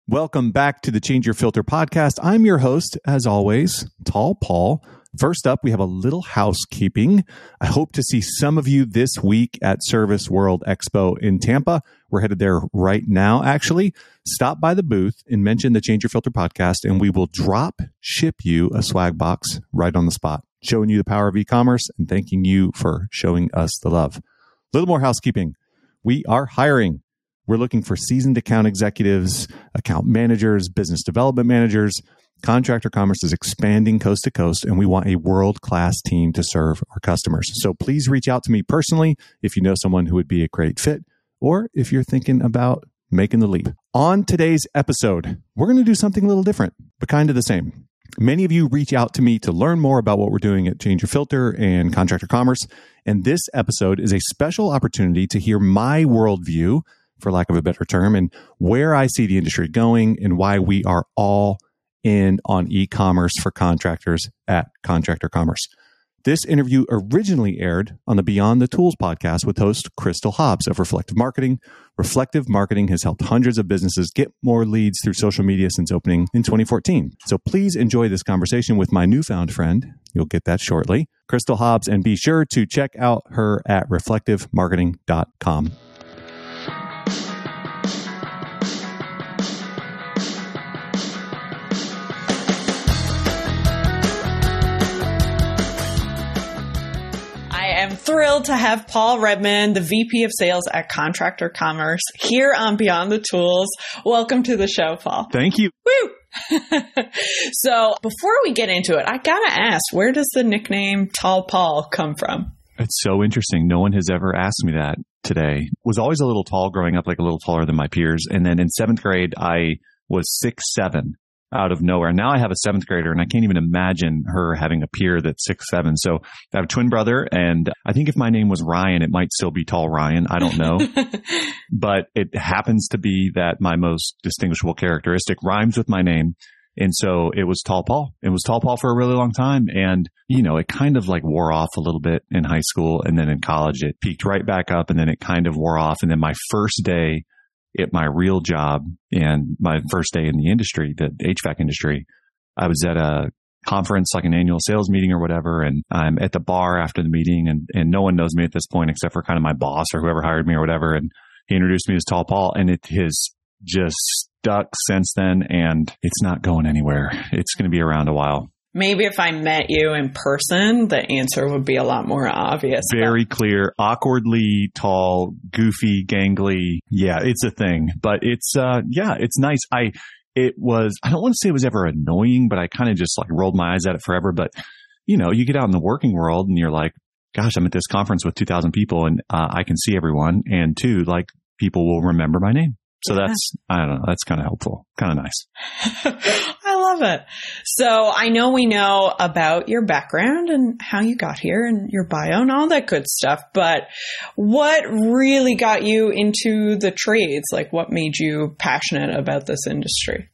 Welcome back to the Change Your Filter podcast. I'm your host, as always, Tall Paul. First up, we have a little housekeeping. I hope to see some of you this week at Service World Expo in Tampa. We're headed there right now, actually. Stop by the booth and mention the Change Your Filter podcast, and we will ship you a swag box right on the spot, showing you the power of e-commerce and thanking you for showing us the love. A little more housekeeping. We are hiring. We're looking for seasoned account executives, account managers, business development managers. Contractor Commerce is expanding coast to coast, and we want a world-class team to serve our customers. So please reach out to me personally if you know someone who would be a great fit, or if you're thinking about making the leap. On today's episode, we're going to do something a little different, but kind of the same. Many of you reach out to me to learn more about what we're doing at Change Your Filter and Contractor Commerce, and this episode is a special opportunity to hear my worldview, for lack of a better term, and where I see the industry going and why we are all in on e-commerce for contractors at Contractor Commerce. This interview originally aired on the Beyond the Tools podcast with host Crystal Hobbs of Reflective Marketing. Reflective Marketing has helped hundreds of businesses get more leads through social media since opening in 2014. So please enjoy this conversation with my newfound friend. You'll get that shortly, Crystal Hobbs, and be sure to check out her at reflectivemarketing.com. Thrilled to have Paul Redmond, the VP of Sales at Contractor Commerce, here on Beyond the Tools. Welcome to the show, Paul. Thank you. Woo! So before we get into it, I gotta ask, where does the nickname Tall Paul come from? It's so interesting. No one has ever asked me that today. Was always a little tall growing up, like a little taller than my peers. And then in 7th grade, I was 6'7". Out of nowhere. Now I have a 7th grader, and I can't even imagine her having a peer that's 6'7". So I have a twin brother, and I think if my name was Ryan, it might still be Tall Ryan. I don't know. But it happens to be that my most distinguishable characteristic rhymes with my name. And so it was Tall Paul. It was Tall Paul for a really long time. And, you know, it kind of like wore off a little bit in high school. And then in college, it peaked right back up, and then it kind of wore off. And then my first day at my real job and my first day in the industry, the HVAC industry, I was at a conference, like an annual sales meeting or whatever. And I'm at the bar after the meeting, and no one knows me at this point except for kind of my boss or whoever hired me or whatever. And he introduced me as Tall Paul, and it has just stuck since then, and it's not going anywhere. It's going to be around a while. Maybe if I met you in person, the answer would be a lot more obvious. Very clear, awkwardly tall, goofy, gangly. Yeah, it's a thing. But it's, it's nice. I don't want to say it was ever annoying, but I kind of just like rolled my eyes at it forever. But, you know, you get out in the working world and you're like, gosh, I'm at this conference with 2,000 people and I can see everyone. And two, like people will remember my name. So that's, I don't know, that's kind of helpful, kind of nice. I love it. So I know we know about your background and how you got here and your bio and all that good stuff, but what really got you into the trades? Like what made you passionate about this industry?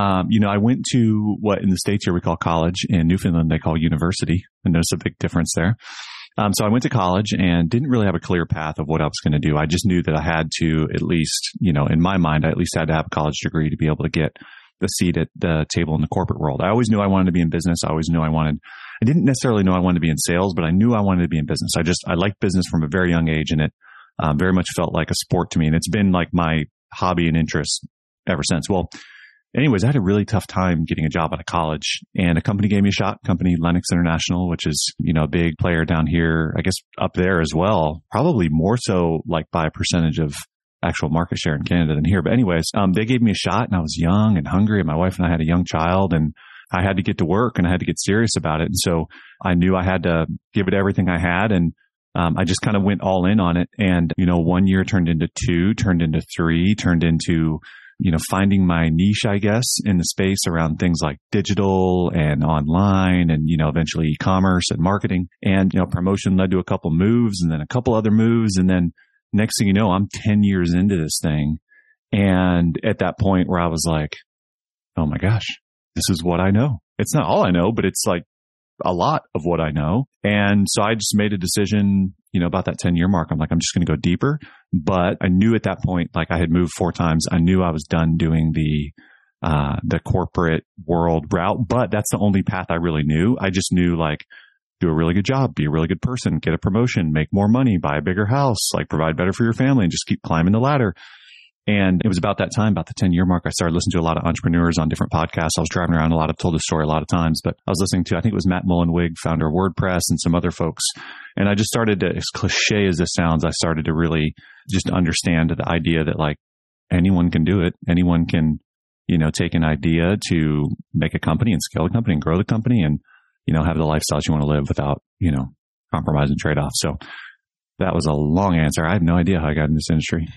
I went to what in the States here we call college. In Newfoundland, they call university. And there's a big difference there. So I went to college and didn't really have a clear path of what I was going to do. I just knew that I had to at least, in my mind, I at least had to have a college degree to be able to get the seat at the table in the corporate world. I always knew I wanted to be in business. I didn't necessarily know I wanted to be in sales, but I knew I wanted to be in business. I liked business from a very young age, and it very much felt like a sport to me. And it's been like my hobby and interest ever since. Well, anyways, I had a really tough time getting a job out of college, and a company gave me a shot, Lennox International, which is, a big player down here, I guess up there as well, probably more so like by a percentage of actual market share in Canada than here. But anyways, they gave me a shot, and I was young and hungry, and my wife and I had a young child, and I had to get to work and I had to get serious about it. And so I knew I had to give it everything I had. And I just kind of went all in on it. And, 1 year turned into 2, turned into 3, turned into finding my niche, I guess, in the space around things like digital and online and, eventually e-commerce and marketing. And, promotion led to a couple moves and then a couple other moves. And then next thing you know, I'm 10 years into this thing. And at that point where I was like, oh my gosh, this is what I know. It's not all I know, but it's like a lot of what I know. And so I just made a decision, about that 10-year mark. I'm like, I'm just going to go deeper. But I knew at that point, like I had moved 4 times. I knew I was done doing the the corporate world route, but that's the only path I really knew. I just knew like, do a really good job, be a really good person, get a promotion, make more money, buy a bigger house, like provide better for your family and just keep climbing the ladder. And it was about that time, about the 10-year mark, I started listening to a lot of entrepreneurs on different podcasts. I was driving around a lot. I've told this story a lot of times, but I was listening to, I think it was Matt Mullenweg, founder of WordPress, and some other folks. And I just started to, as cliche as this sounds, I started to really just understand the idea that like anyone can do it. Anyone can, take an idea to make a company and scale the company and grow the company and, have the lifestyles you want to live without, compromising trade-offs. So that was a long answer. I have no idea how I got in this industry.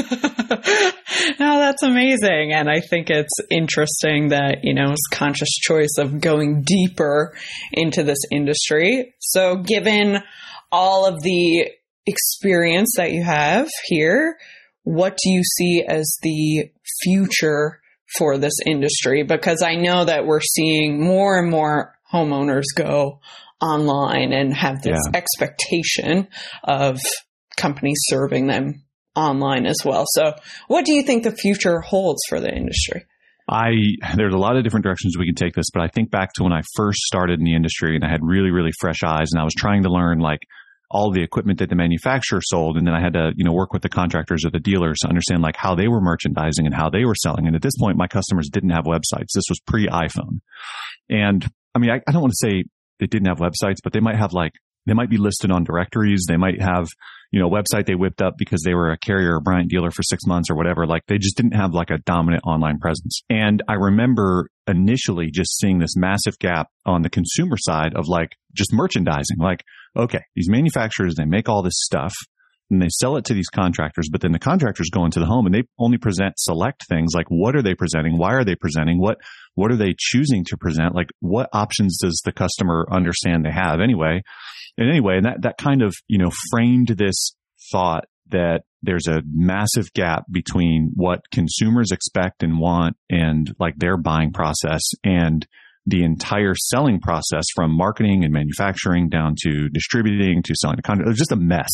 No, that's amazing. And I think it's interesting that, it's conscious choice of going deeper into this industry. So given all of the experience that you have here, what do you see as the future for this industry? Because I know that we're seeing more and more homeowners go online and have this expectation of companies serving them online as well. So what do you think the future holds for the industry? There's a lot of different directions we can take this, but I think back to when I first started in the industry and I had really, really fresh eyes and I was trying to learn like all the equipment that the manufacturer sold. And then I had to, work with the contractors or the dealers to understand like how they were merchandising and how they were selling. And at this point, my customers didn't have websites. This was pre-iPhone. And I mean, I don't want to say they didn't have websites, but they might be listed on directories. They might have, a website they whipped up because they were a Carrier or Bryant dealer for 6 months or whatever. Like they just didn't have like a dominant online presence. And I remember initially just seeing this massive gap on the consumer side of like just merchandising. Like, okay, these manufacturers, they make all this stuff and they sell it to these contractors, but then the contractors go into the home and they only present select things. Like what are they presenting? Why are they presenting? What are they choosing to present? Like what options does the customer understand they have anyway? And that kind of, framed this thought that there's a massive gap between what consumers expect and want and like their buying process and the entire selling process from marketing and manufacturing down to distributing to selling to contractors. It was just a mess.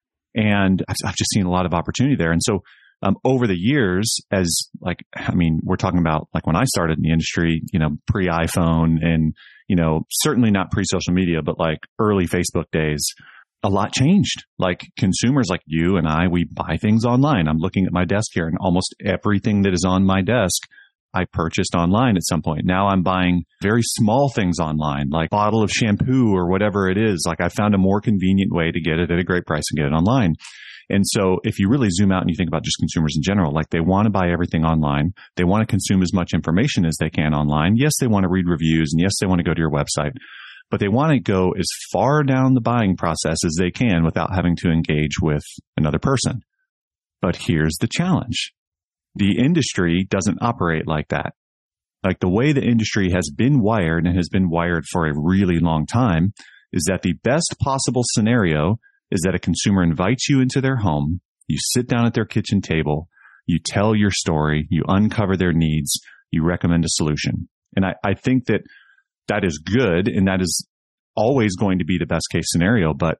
And I've just seen a lot of opportunity there. And so over the years, we're talking about like when I started in the industry, pre-iPhone and, certainly not pre-social media, but like early Facebook days, a lot changed. Like consumers like you and I, we buy things online. I'm looking at my desk here and almost everything that is on my desk, I purchased online at some point. Now I'm buying very small things online, like a bottle of shampoo or whatever it is. Like I found a more convenient way to get it at a great price and get it online. And so if you really zoom out and you think about just consumers in general, like they want to buy everything online. They want to consume as much information as they can online. Yes, they want to read reviews and yes, they want to go to your website, but they want to go as far down the buying process as they can without having to engage with another person. But here's the challenge. The industry doesn't operate like that. Like the way the industry has been wired and has been wired for a really long time is that the best possible scenario is that a consumer invites you into their home, you sit down at their kitchen table, you tell your story, you uncover their needs, you recommend a solution. And I think that is good and that is always going to be the best case scenario, but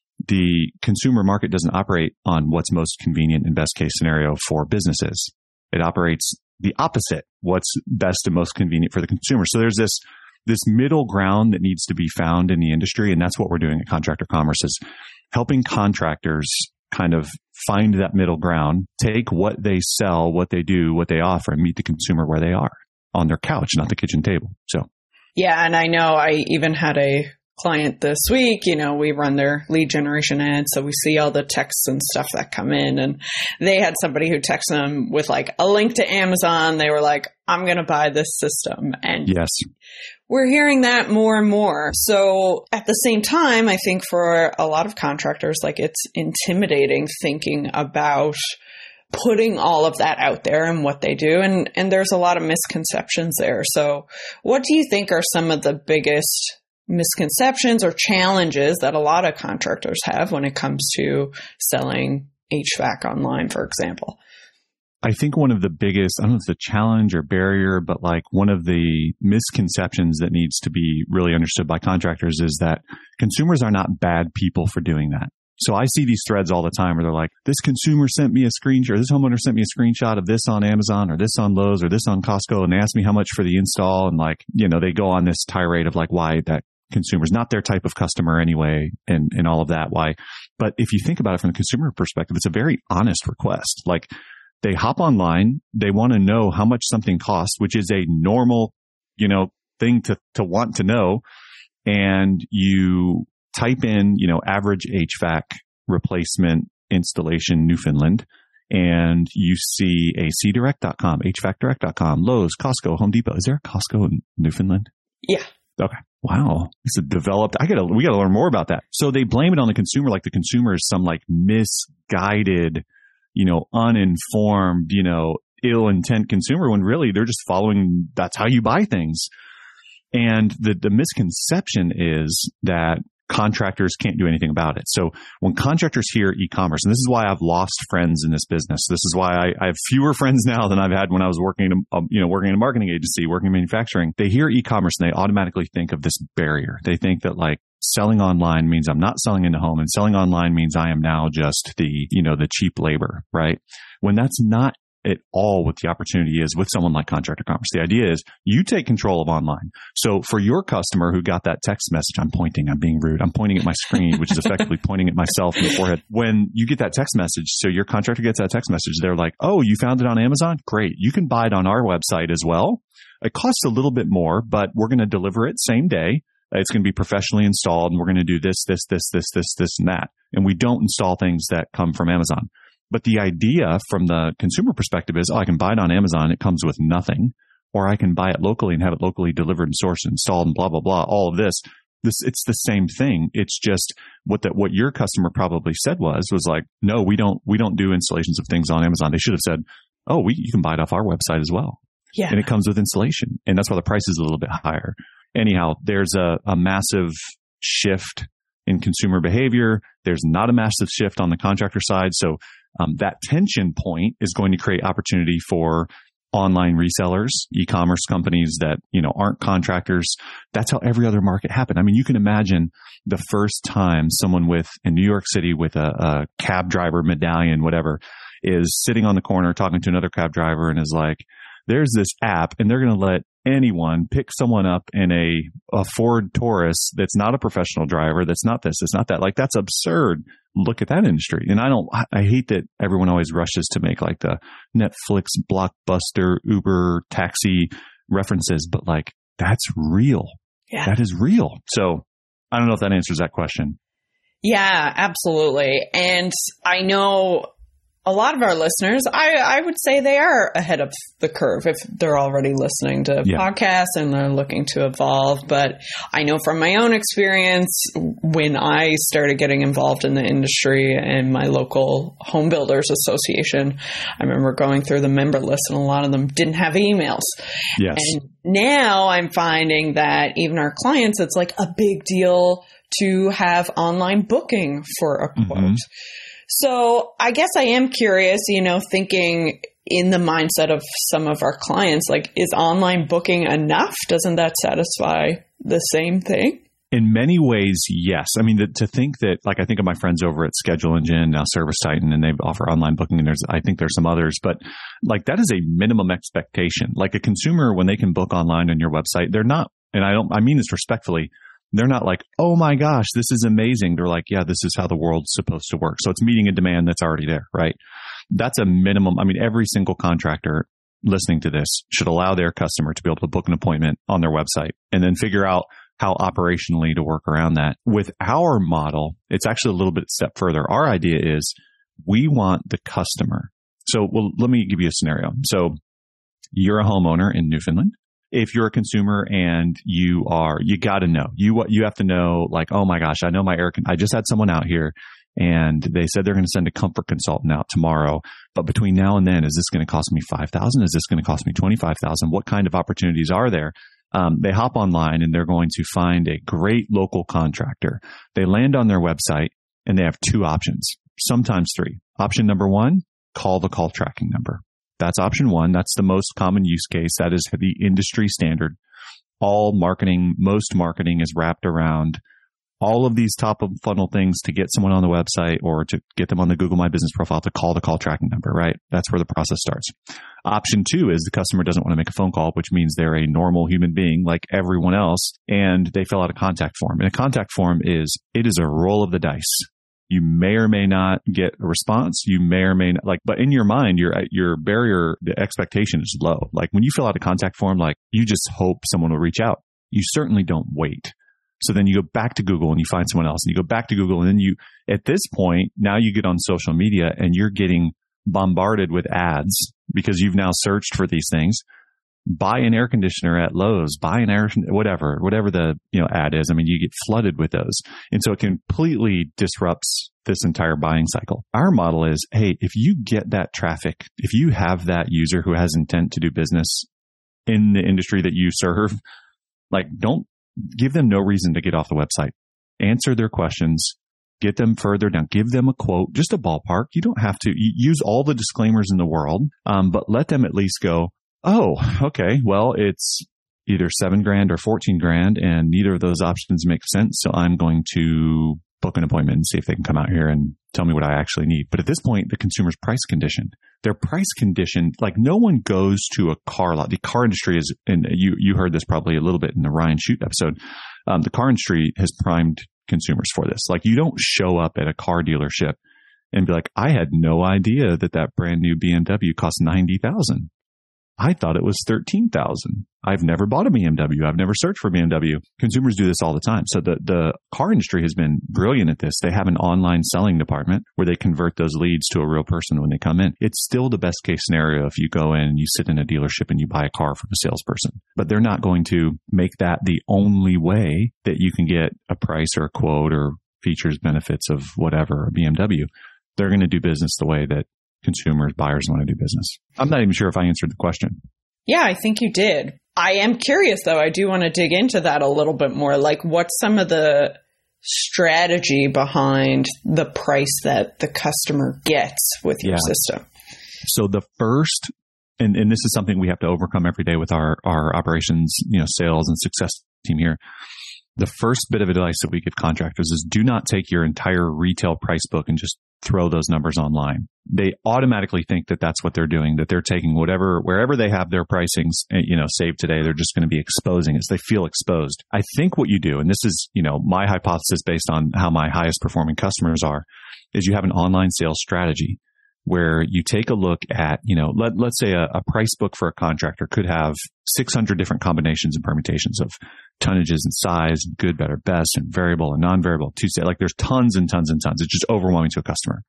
the consumer market doesn't operate on what's most convenient and best case scenario for businesses. It operates the opposite, what's best and most convenient for the consumer. So there's this middle ground that needs to be found in the industry. And that's what we're doing at Contractor Commerce is helping contractors kind of find that middle ground, take what they sell, what they do, what they offer, and meet the consumer where they are on their couch, not the kitchen table. So, yeah. And I know I even had a client this week, we run their lead generation ads. So we see all the texts and stuff that come in, and they had somebody who texted them with like a link to Amazon. They were like, I'm going to buy this system. And yes, we're hearing that more and more. So at the same time, I think for a lot of contractors, like it's intimidating thinking about putting all of that out there and what they do. And there's a lot of misconceptions there. So what do you think are some of the biggest misconceptions or challenges that a lot of contractors have when it comes to selling HVAC online, for example? I think one of the biggest, I don't know if it's a challenge or barrier, but like one of the misconceptions that needs to be really understood by contractors is that consumers are not bad people for doing that. So I see these threads all the time where they're like, this consumer sent me a screenshot, or this homeowner sent me a screenshot of this on Amazon or this on Lowe's or this on Costco. And they ask me how much for the install. And like, they go on this tirade of like why that consumer's not their type of customer anyway and all of that. Why? But if you think about it from the consumer perspective, it's a very honest request. Like they hop online, they want to know how much something costs, which is a normal, thing to want to know. And you type in, average HVAC replacement installation Newfoundland, and you see acdirect.com, hvacdirect.com, Lowe's, Costco, Home Depot. Is there a Costco in Newfoundland? Yeah. Okay. Wow. It's developed. We got to learn more about that. So they blame it on the consumer, like the consumer is some like misguided, uninformed, ill intent consumer, when really they're just following, that's how you buy things. And the misconception is that contractors can't do anything about it. So when contractors hear e-commerce, and this is why I've lost friends in this business. This is why I have fewer friends now than I've had when I was working in a marketing agency, working in manufacturing. They hear e-commerce and they automatically think of this barrier. They think that like selling online means I'm not selling in the home, and selling online means I am now just the cheap labor, right? When that's not at all what the opportunity is with someone like Contractor Commerce. The idea is you take control of online. So for your customer who got that text message, I'm being rude. I'm pointing at my screen, which is effectively pointing at myself in the forehead. When you get that text message, so your contractor gets that text message, they're like, oh, you found it on Amazon? Great. You can buy it on our website as well. It costs a little bit more, but we're going to deliver it same day. It's going to be professionally installed, and we're going to do this, and that. And we don't install things that come from Amazon. But the idea from the consumer perspective is, I can buy it on Amazon. It comes with nothing. Or I can buy it locally and have it locally delivered and sourced and installed and blah, blah, blah. All of this, it's the same thing. It's just what your customer probably said was like, no, we don't do installations of things on Amazon. They should have said, oh, you can buy it off our website as well. Yeah. And it comes with installation. And that's why the price is a little bit higher. Anyhow, there's a massive shift in consumer behavior. There's not a massive shift on the contractor side. So that tension point is going to create opportunity for online resellers, e-commerce companies that, aren't contractors. That's how every other market happened. I mean, you can imagine the first time someone in New York City with a cab driver medallion, whatever, is sitting on the corner talking to another cab driver and is like, there's this app and they're going to let anyone pick someone up in a Ford Taurus that's not a professional driver, that's not this, it's not that. Like, that's absurd. Look at that industry. And I hate that everyone always rushes to make like the Netflix, Blockbuster, Uber, taxi references, but like, that's real. Yeah. That is real. So I don't know if that answers that question. Yeah, absolutely. And I know a lot of our listeners, I would say they are ahead of the curve if they're already listening to podcasts and they're looking to evolve. But I know from my own experience, when I started getting involved in the industry and my local home builders association, I remember going through the member list and a lot of them didn't have emails. Yes. And now I'm finding that even our clients, it's like a big deal to have online booking for a quote. Mm-hmm. So I guess I am curious, thinking in the mindset of some of our clients, like, is online booking enough? Doesn't that satisfy the same thing? In many ways, yes. I mean, to think that, like, I think of my friends over at Schedule Engine, now Service Titan, and they offer online booking, and I think there's some others, but like, that is a minimum expectation. Like, a consumer, when they can book online on your website, they're not, and I mean this respectfully, they're not like, oh my gosh, this is amazing. They're like, yeah, this is how the world's supposed to work. So it's meeting a demand that's already there, right? That's a minimum. I mean, every single contractor listening to this should allow their customer to be able to book an appointment on their website and then figure out how operationally to work around that. With our model, it's actually a little bit step further. Our idea is we want the customer. So, let me give you a scenario. So you're a homeowner in Newfoundland. If you're a consumer and you got to know, you have to know, like, oh my gosh, I know my I just had someone out here and they said they're going to send a comfort consultant out tomorrow. But between now and then, is this going to cost me $5,000? Is this going to cost me $25,000? What kind of opportunities are there? They hop online and they're going to find a great local contractor. They land on their website and they have two options, sometimes three. Option number one, call the call tracking number. That's option one. That's the most common use case. That is the industry standard. Most marketing is wrapped around all of these top of funnel things to get someone on the website or to get them on the Google My Business profile to call the call tracking number, right? That's where the process starts. Option 2 is the customer doesn't want to make a phone call, which means they're a normal human being like everyone else, and they fill out a contact form. And a contact form is a roll of the dice. You may or may not get a response. You may or may not but in your mind, your barrier, the expectation is low. Like when you fill out a contact form, like you just hope someone will reach out. You certainly don't wait. So then you go back to Google and you find someone else and you go back to Google. And then at this point, now you get on social media and you're getting bombarded with ads because you've now searched for these things. Buy an air conditioner at Lowe's, buy an air, whatever the, ad is. I mean, you get flooded with those. And so it completely disrupts this entire buying cycle. Our model is, hey, if you get that traffic, if you have that user who has intent to do business in the industry that you serve, don't give them no reason to get off the website. Answer their questions, get them further down, give them a quote, just a ballpark. You don't have to use all the disclaimers in the world, but let them at least go, oh, okay, well, it's either $7,000 or $14,000 and neither of those options make sense. So I'm going to book an appointment and see if they can come out here and tell me what I actually need. But at this point, the consumer's price conditioned. They're price conditioned. Like no one goes to a car lot. The car industry is, and you heard this probably a little bit in the Ryan Shute episode. The car industry has primed consumers for this. Like you don't show up at a car dealership and be like, I had no idea that brand new BMW cost $90,000. I thought it was $13,000. I've never bought a BMW. I've never searched for BMW. Consumers do this all the time. So the car industry has been brilliant at this. They have an online selling department where they convert those leads to a real person when they come in. It's still the best case scenario if you go in and you sit in a dealership and you buy a car from a salesperson. But they're not going to make that the only way that you can get a price or a quote or features, benefits of whatever, a BMW. They're going to do business the way that consumers, buyers want to do business. I'm not even sure if I answered the question. Yeah, I think you did. I am curious, though. I do want to dig into that a little bit more. Like, what's some of the strategy behind the price that the customer gets with your system? So the first, and this is something we have to overcome every day with our operations, sales and success team here. The first bit of advice that we give contractors is do not take your entire retail price book and just throw those numbers online. They automatically think that that's what they're doing, that they're taking wherever they have their pricings, saved today, they're just going to be exposing it. So they feel exposed. I think what you do, and this is, my hypothesis based on how my highest performing customers are, is you have an online sales strategy where you take a look at, let's say a price book for a contractor could have 600 different combinations and permutations of tonnages and size, good, better, best, and variable and non-variable. Like there's tons and tons and tons. It's just overwhelming to a customer.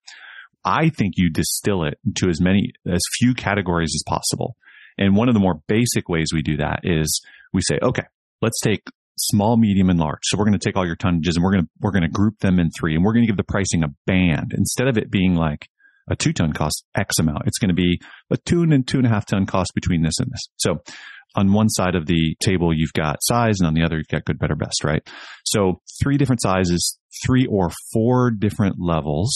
I think you distill it to as few categories as possible. And one of the more basic ways we do that is we say, okay, let's take small, medium, and large. So we're going to take all your tonnages and we're going to group them in 3, and we're going to give the pricing a band instead of it being like a 2-ton cost X amount. It's going to be a 2 and 2.5 ton cost between this and this. So on one side of the table, you've got size, and on the other, you've got good, better, best, right? So 3 different sizes, 3 or 4 different levels,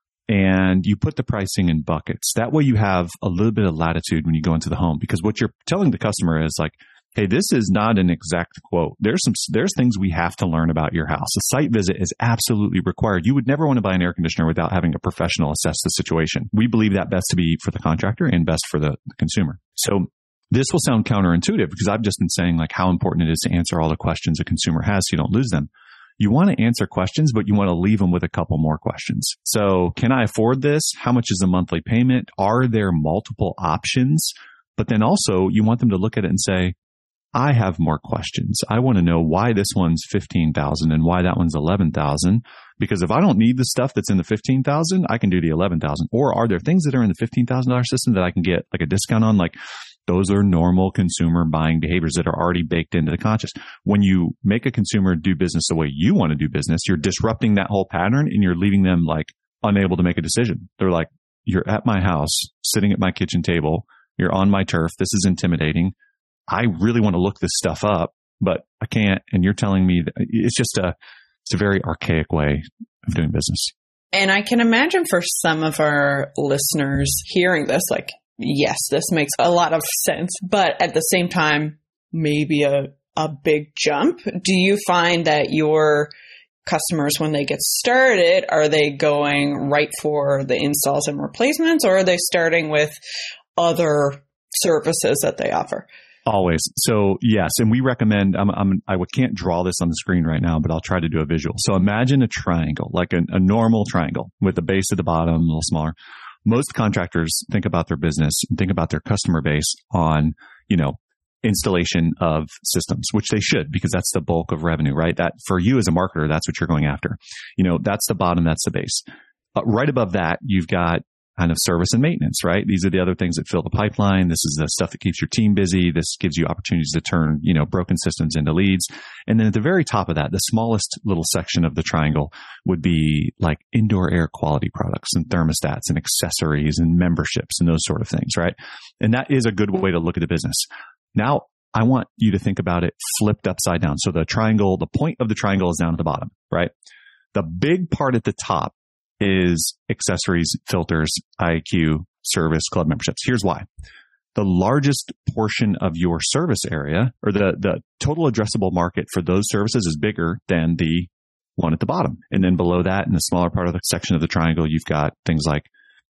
and you put the pricing in buckets. That way you have a little bit of latitude when you go into the home, because what you're telling the customer is like, hey, this is not an exact quote. There's things we have to learn about your house. A site visit is absolutely required. You would never want to buy an air conditioner without having a professional assess the situation. We believe that best to be for the contractor and best for the consumer. So this will sound counterintuitive because I've just been saying like how important it is to answer all the questions a consumer has so you don't lose them. You want to answer questions, but you want to leave them with a couple more questions. So can I afford this? How much is the monthly payment? Are there multiple options? But then also you want them to look at it and say, I have more questions. I want to know why this one's $15,000 and why that one's $11,000. Because if I don't need the stuff that's in the $15,000, I can do the $11,000. Or are there things that are in the $15,000 system that I can get like a discount on? Like those are normal consumer buying behaviors that are already baked into the conscious. When you make a consumer do business the way you want to do business, you're disrupting that whole pattern and you're leaving them like unable to make a decision. They're like, you're at my house, sitting at my kitchen table. You're on my turf. This is intimidating. I really want to look this stuff up, but I can't. And you're telling me that it's a very archaic way of doing business. And I can imagine for some of our listeners hearing this, like, yes, this makes a lot of sense, but at the same time, maybe a big jump. Do you find that your customers when they get started? Are they going right for the installs and replacements, or are they starting with other services that they offer? Always. So yes, and we recommend, I can't draw this on the screen right now, but I'll try to do a visual. So imagine a triangle, like a normal triangle with the base at the bottom, a little smaller. Most contractors think about their business and think about their customer base on, installation of systems, which they should, because that's the bulk of revenue, right? That for you as a marketer, that's what you're going after. That's the bottom, that's the base. Right above that, you've got kind of service and maintenance, right? These are the other things that fill the pipeline. This is the stuff that keeps your team busy. This gives you opportunities to turn, broken systems into leads. And then at the very top of that, the smallest little section of the triangle would be like indoor air quality products and thermostats and accessories and memberships and those sort of things, right? And that is a good way to look at the business. Now, I want you to think about it flipped upside down. So the point of the triangle is down at the bottom, right? The big part at the top is accessories, filters, IAQ, service, club memberships. Here's why. The largest portion of your service area, or the total addressable market for those services, is bigger than the one at the bottom. And then below that, in the smaller part of the section of the triangle, you've got things like,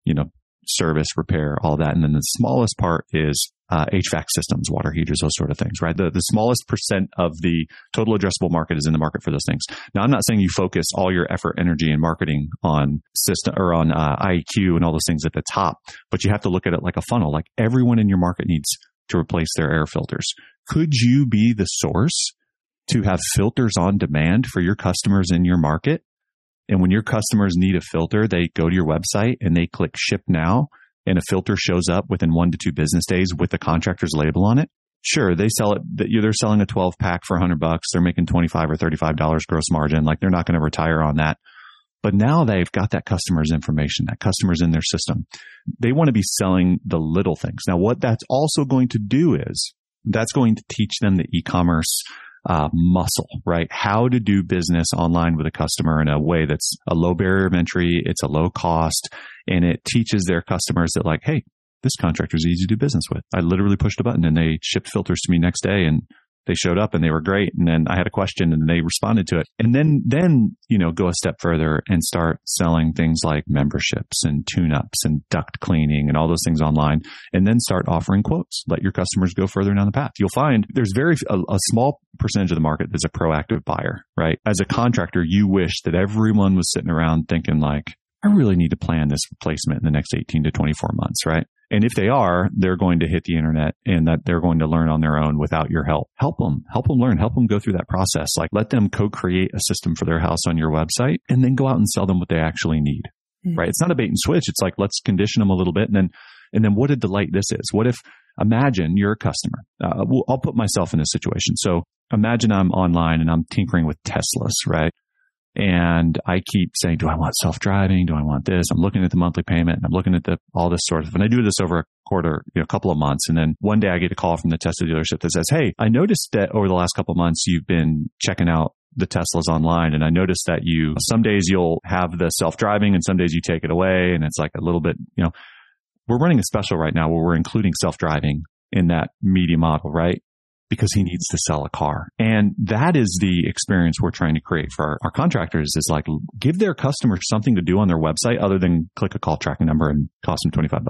service, repair, all that. And then the smallest part is HVAC systems, water heaters, those sort of things, right? The smallest percent of the total addressable market is in the market for those things. Now, I'm not saying you focus all your effort, energy, and marketing on system or on IEQ and all those things at the top, but you have to look at it like a funnel. Like everyone in your market needs to replace their air filters. Could you be the source to have filters on demand for your customers in your market? And when your customers need a filter, they go to your website and they click ship now, and a filter shows up within 1 to 2 business days with the contractor's label on it. Sure, they sell it. They're selling a 12 pack for $100. They're making $25 or $35 gross margin. Like they're not going to retire on that. But now they've got that customer's information, that customer's in their system. They want to be selling the little things. Now, what that's also going to do is that's going to teach them the e-commerce muscle, right? How to do business online with a customer in a way that's a low barrier of entry, it's a low cost, and it teaches their customers that like, hey, this contractor is easy to do business with. I literally pushed a button and they shipped filters to me next day and they showed up and they were great. And then I had a question and they responded to it. And then, go a step further and start selling things like memberships and tune-ups and duct cleaning and all those things online. And then start offering quotes. Let your customers go further down the path. You'll find there's a small percentage of the market that's a proactive buyer, right? As a contractor, you wish that everyone was sitting around thinking like, I really need to plan this replacement in the next 18 to 24 months, right? And if they are, they're going to hit the internet and that they're going to learn on their own without your help. Help them learn, help them go through that process. Like let them co-create a system for their house on your website and then go out and sell them what they actually need, right? It's not a bait and switch. It's like, let's condition them a little bit. And then what a delight this is. What if, imagine you're a customer. I'll put myself in this situation. So imagine I'm online and I'm tinkering with Teslas, right? And I keep saying, do I want self-driving? Do I want this? I'm looking at the monthly payment and I'm looking at all this sort of, and I do this over a couple of months. And then one day I get a call from the Tesla dealership that says, hey, I noticed that over the last couple of months, you've been checking out the Teslas online. And I noticed that some days you'll have the self-driving and some days you take it away. And it's like a little bit, we're running a special right now where we're including self-driving in that media model, right? Because he needs to sell a car. And that is the experience we're trying to create for our contractors, is like give their customers something to do on their website other than click a call tracking number and cost them $25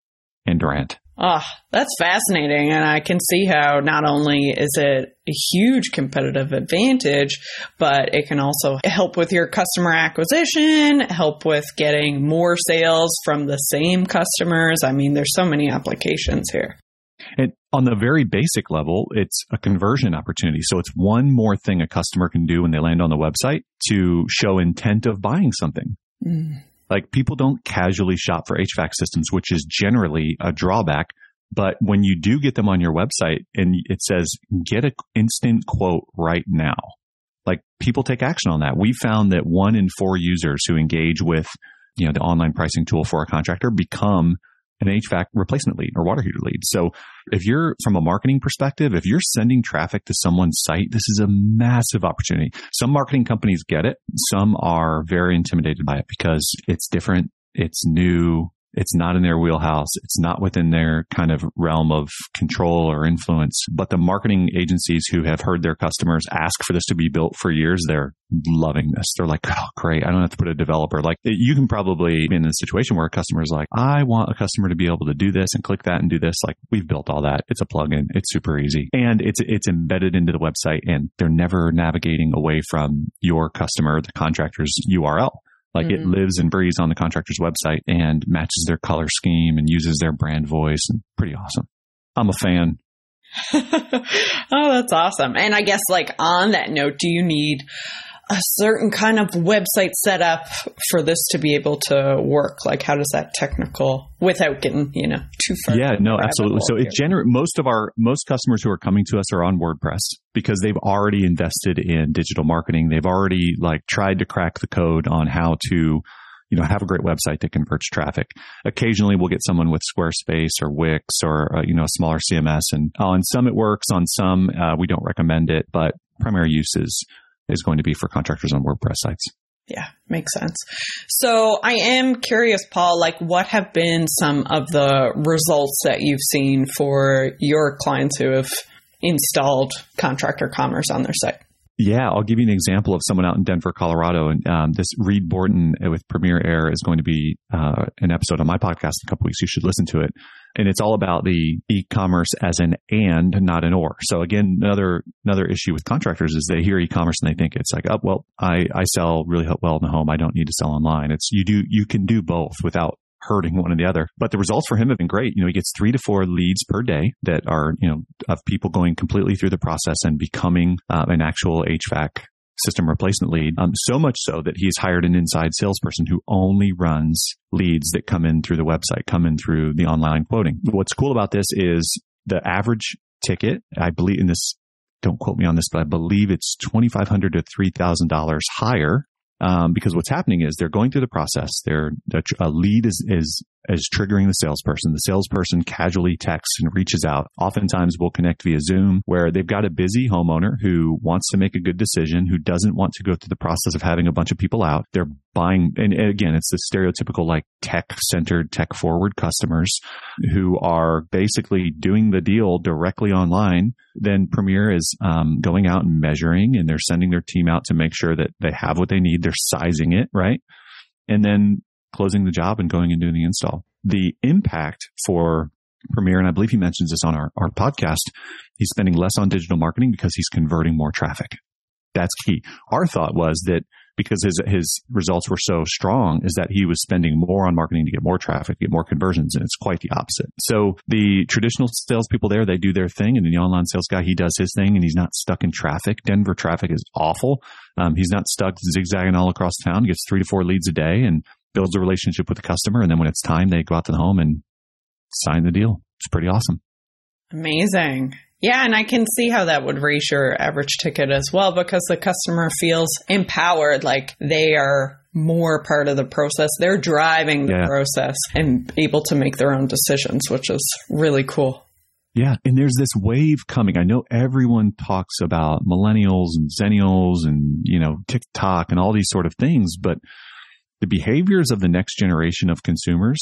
and Durant. Oh, that's fascinating. And I can see how not only is it a huge competitive advantage, but it can also help with your customer acquisition, help with getting more sales from the same customers. I mean, there's so many applications here. And on the very basic level, it's a conversion opportunity. So it's one more thing a customer can do when they land on the website to show intent of buying something. Like people don't casually shop for HVAC systems, which is generally a drawback. But when you do get them on your website and it says, get an instant quote right now, like people take action on that. We found that 1 in 4 users who engage with, the online pricing tool for a contractor become an HVAC replacement lead or water heater lead. So if you're from a marketing perspective, if you're sending traffic to someone's site, this is a massive opportunity. Some marketing companies get it. Some are very intimidated by it because it's different. It's new. It's not in their wheelhouse. It's not within their kind of realm of control or influence. But the marketing agencies who have heard their customers ask for this to be built for years, they're loving this. They're like, oh, great. I don't have to put a developer. Like, you can probably be in a situation where a customer is like, I want a customer to be able to do this and click that and do this. Like, we've built all that. It's a plugin. It's super easy. And it's embedded into the website, and they're never navigating away from your customer, the contractor's URL. Like, it lives and breathes on the contractor's website and matches their color scheme and uses their brand voice. And pretty awesome. I'm a fan. Oh, that's awesome. And I guess, like, on that note, do you need a certain kind of website set up for this to be able to work? Like, how does that technical, without getting, too far? Yeah, no, absolutely. So most customers who are coming to us are on WordPress because they've already invested in digital marketing. They've already tried to crack the code on how to, have a great website that converts traffic. Occasionally we'll get someone with Squarespace or Wix or, a smaller CMS. And on some it works, on some we don't recommend it, but primary use is going to be for contractors on WordPress sites. Yeah, makes sense. So I am curious, Paul, what have been some of the results that you've seen for your clients who have installed Contractor Commerce on their site? Yeah, I'll give you an example of someone out in Denver, Colorado. And this Reed Borton with Premier Air is going to be an episode on my podcast in a couple weeks. You should listen to it. And it's all about the e-commerce as an and, not an or. So again, another issue with contractors is they hear e-commerce and they think it's like, oh, well, I sell really well in the home. I don't need to sell online. You can do both without hurting one or the other. But the results for him have been great. He gets 3 to 4 leads per day that are, of people going completely through the process and becoming an actual HVAC system replacement lead. So much so that he's hired an inside salesperson who only runs leads that come in through the website, come in through the online quoting. What's cool about this is the average ticket, I believe in this, don't quote me on this, but I believe it's $2,500 to $3,000 higher. Because what's happening is they're going through the process. A lead is triggering the salesperson. The salesperson casually texts and reaches out. Oftentimes we'll connect via Zoom where they've got a busy homeowner who wants to make a good decision, who doesn't want to go through the process of having a bunch of people out. They're buying, and again, it's the stereotypical tech-centered, tech-forward customers who are basically doing the deal directly online. Then Premier is going out and measuring, and they're sending their team out to make sure that they have what they need. They're sizing it, right? And then closing the job and going and doing the install. The impact for Premier, and I believe he mentions this on our podcast, he's spending less on digital marketing because he's converting more traffic. That's key. Our thought was that because his results were so strong is that he was spending more on marketing to get more traffic, get more conversions, and it's quite the opposite. So the traditional salespeople there, they do their thing, and the online sales guy, he does his thing, and he's not stuck in traffic. Denver traffic is awful. He's not stuck zigzagging all across town. He gets 3 to 4 leads a day and builds a relationship with the customer, and then when it's time, they go out to the home and sign the deal. It's pretty awesome. Amazing. Yeah, and I can see how that would raise your average ticket as well because the customer feels empowered, like they are more part of the process. They're driving the process and able to make their own decisions, which is really cool. Yeah, and there's this wave coming. I know everyone talks about millennials and zennials and, TikTok and all these sort of things, but the behaviors of the next generation of consumers,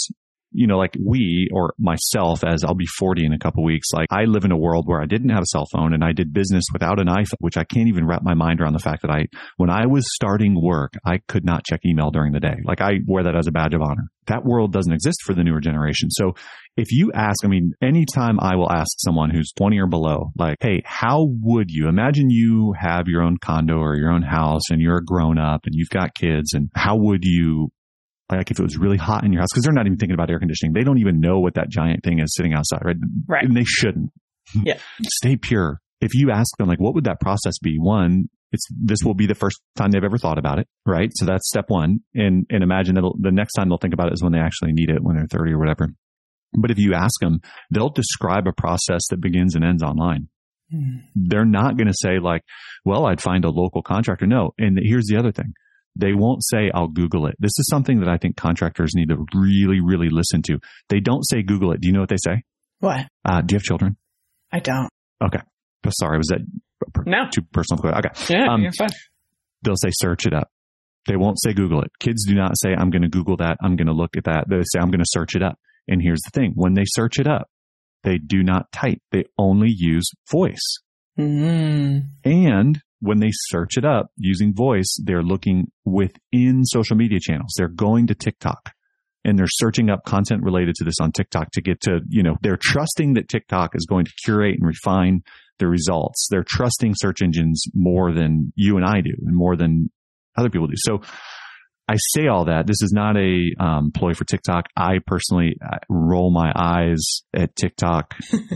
we or myself, as I'll be 40 in a couple of weeks, I live in a world where I didn't have a cell phone and I did business without an iPhone, which I can't even wrap my mind around the fact that when I was starting work, I could not check email during the day. I wear that as a badge of honor. That world doesn't exist for the newer generation. So if you ask, anytime I will ask someone who's 20 or below, hey, how would you imagine you have your own condo or your own house and you're a grown up and you've got kids, and how would you, if it was really hot in your house, because they're not even thinking about air conditioning. They don't even know what that giant thing is sitting outside, right? Right. And they shouldn't. Yeah. Stay pure. If you ask them, what would that process be? One, this will be the first time they've ever thought about it, right? So that's step one. And imagine the next time they'll think about it is when they actually need it, when they're 30 or whatever. But if you ask them, they'll describe a process that begins and ends online. They're not going to say I'd find a local contractor. No. And here's the other thing. They won't say, I'll Google it. This is something that I think contractors need to really, really listen to. They don't say Google it. Do you know what they say? What? Do you have children? I don't. Okay. Sorry. Was that no. too personal? Okay. Yeah, you're fine. They'll say, search it up. They won't say Google it. Kids do not say, I'm going to Google that. I'm going to look at that. They say, I'm going to search it up. And here's the thing. When they search it up, they do not type. They only use voice. And when they search it up using voice, they're looking within social media channels. They're going to TikTok and they're searching up content related to this on TikTok to get to, they're trusting that TikTok is going to curate and refine the results. They're trusting search engines more than you and I do and more than other people do. So I say all that. This is not a ploy for TikTok. I personally roll my eyes at TikTok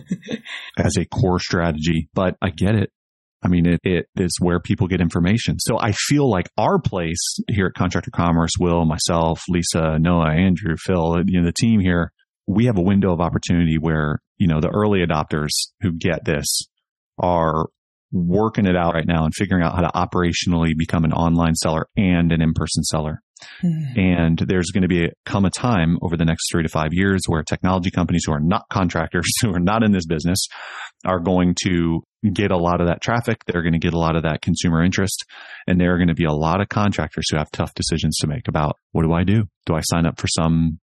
as a core strategy, but I get it. I mean, it is where people get information. So I feel like our place here at Contractor Commerce, Will, myself, Lisa, Noah, Andrew, Phil, the team here, we have a window of opportunity where, the early adopters who get this are working it out right now and figuring out how to operationally become an online seller and an in-person seller. And there's going to come a time over the next 3 to 5 years where technology companies who are not contractors, who are not in this business, are going to get a lot of that traffic. They're going to get a lot of that consumer interest. And there are going to be a lot of contractors who have tough decisions to make about, what do I do? Do I sign up for some,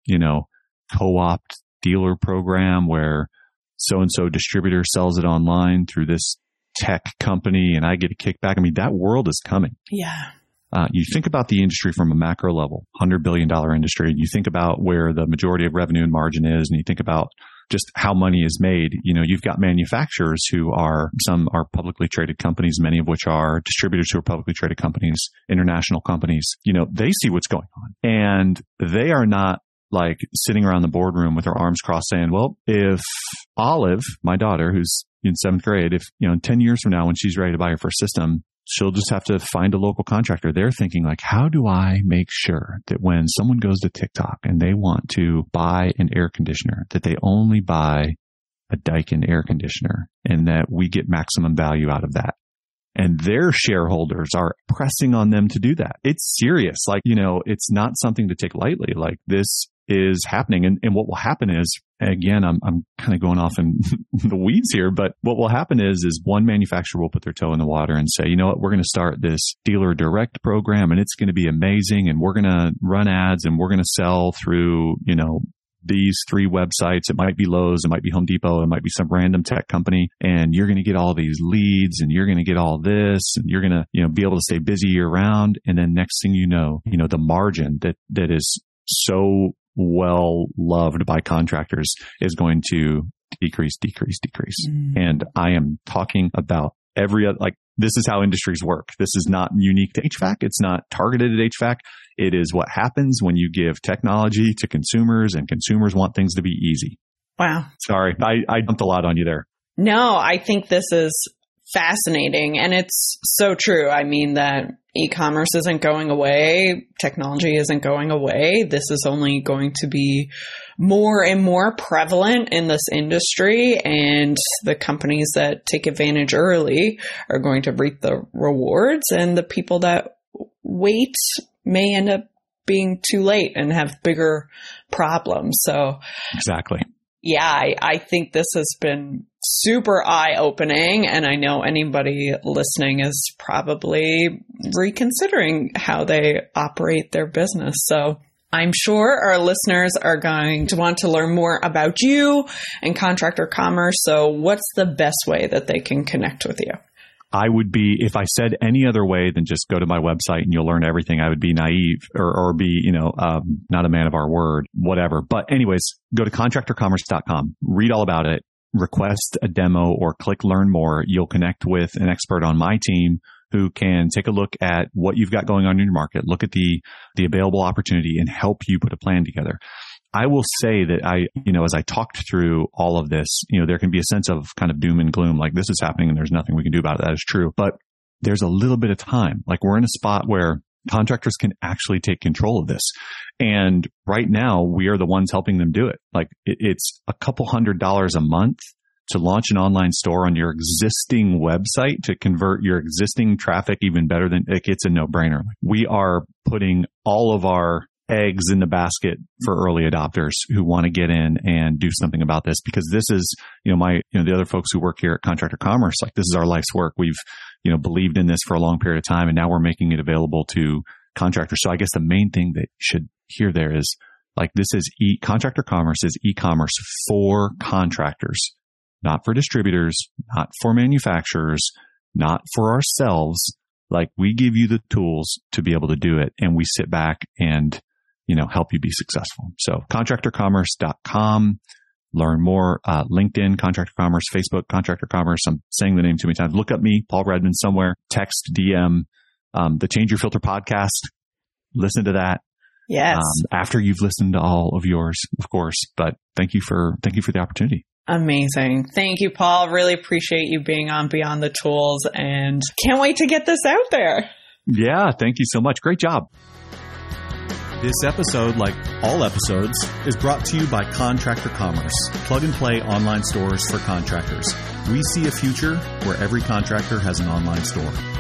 co-opt dealer program where so-and-so distributor sells it online through this tech company and I get a kickback? I mean, that world is coming. Yeah. You think about the industry from a macro level, $100 billion industry. You think about where the majority of revenue and margin is, and you think about just how money is made. You've got manufacturers some are publicly traded companies, many of which are distributors who are publicly traded companies, international companies. They see what's going on and they are not like sitting around the boardroom with their arms crossed saying, well, if Olive, my daughter, who's in 7th grade, if, in 10 years from now, when she's ready to buy her first system, she'll just have to find a local contractor. They're thinking like, how do I make sure that when someone goes to TikTok and they want to buy an air conditioner, that they only buy a Daikin air conditioner and that we get maximum value out of that? And their shareholders are pressing on them to do that. It's serious. Like, it's not something to take lightly. Like, this is happening. And what will happen is, again, I'm kind of going off in the weeds here, but what will happen is one manufacturer will put their toe in the water and say, you know what, we're going to start this dealer direct program and it's going to be amazing. And we're going to run ads and we're going to sell through, these 3 websites. It might be Lowe's, it might be Home Depot, it might be some random tech company. And you're going to get all these leads and you're going to get all this and you're going to, be able to stay busy year round. And then next thing you know, the margin that is so well loved by contractors is going to decrease. And I am talking about this is how industries work. This is not unique to HVAC. It's not targeted at HVAC. It is what happens when you give technology to consumers and consumers want things to be easy. Wow. Sorry, I dumped a lot on you there. No, I think this is fascinating. And it's so true. I mean, that e-commerce isn't going away. Technology isn't going away. This is only going to be more and more prevalent in this industry. And the companies that take advantage early are going to reap the rewards. And the people that wait may end up being too late and have bigger problems. So exactly. Yeah, I think this has been super eye-opening, and I know anybody listening is probably reconsidering how they operate their business. So I'm sure our listeners are going to want to learn more about you and Contractor Commerce. So what's the best way that they can connect with you? I would be, if I said any other way than just go to my website and you'll learn everything, I would be naive or be, not a man of our word, whatever. But anyways, go to contractorcommerce.com, read all about it, request a demo or click learn more. You'll connect with an expert on my team who can take a look at what you've got going on in your market, look at the available opportunity and help you put a plan together. I will say that as I talked through all of this, there can be a sense of kind of doom and gloom, like this is happening and there's nothing we can do about it. That is true. But there's a little bit of time. Like we're in a spot where contractors can actually take control of this. And right now we are the ones helping them do it. Like it's a couple $100 a month to launch an online store on your existing website to convert your existing traffic even better than it's a no-brainer. We are putting all of our eggs in the basket for early adopters who want to get in and do something about this, because this is, the other folks who work here at Contractor Commerce, like this is our life's work. We've, believed in this for a long period of time, and now we're making it available to contractors. So I guess the main thing that you should hear there is like, this is Contractor Commerce is e-commerce for contractors, not for distributors, not for manufacturers, not for ourselves. Like, we give you the tools to be able to do it, and we sit back and, help you be successful. So contractorcommerce.com, learn more, LinkedIn, Contractor Commerce, Facebook, Contractor Commerce. I'm saying the name too many times. Look up me, Paul Redmond, somewhere, text, DM, the Change Your Filter podcast. Listen to that. Yes. After you've listened to all of yours, of course, but thank you for the opportunity. Amazing. Thank you, Paul. Really appreciate you being on Beyond the Tools, and can't wait to get this out there. Yeah. Thank you so much. Great job. This episode, like all episodes, is brought to you by Contractor Commerce, plug-and-play online stores for contractors. We see a future where every contractor has an online store.